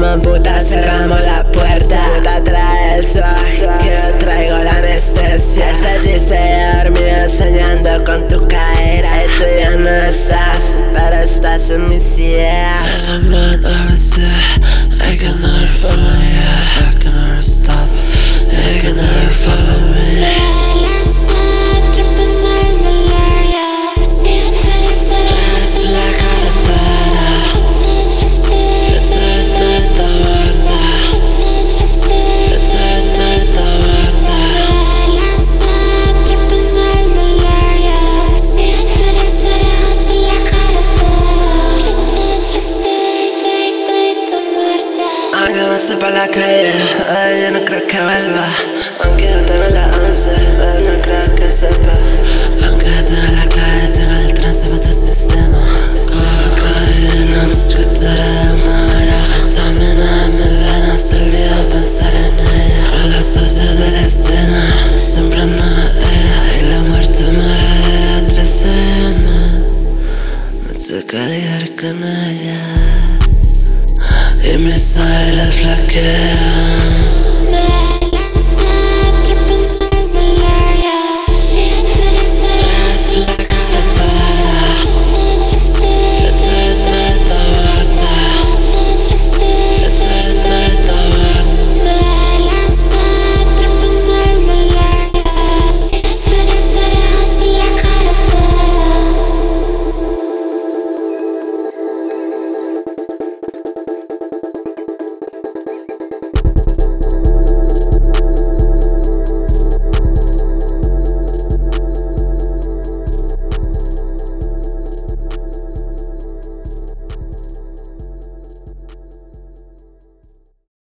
como puta cerramos la puerta. Puta trae el swag, que yo traigo la anestesia. Esta dice dormida soñando con tu caída. Y tú ya no estás, pero estás en mis ideas. I'm not I can never follow you. I can never stop. I can never follow me. Aunque me sepa la calle, yo no creo que vuelva. Aunque yo tenga la 11, no creo que sepa. Aunque tenga la clave, tenga el trance para tu sistema. Cocaína me escucharé de manera. Vitamina en mis venas, se olvida pensar en ella. Con la sociedad de la escena, siempre no era. Y la muerte me hará de 13M. Me toca lidiar con ella. Y mis aires flaquean.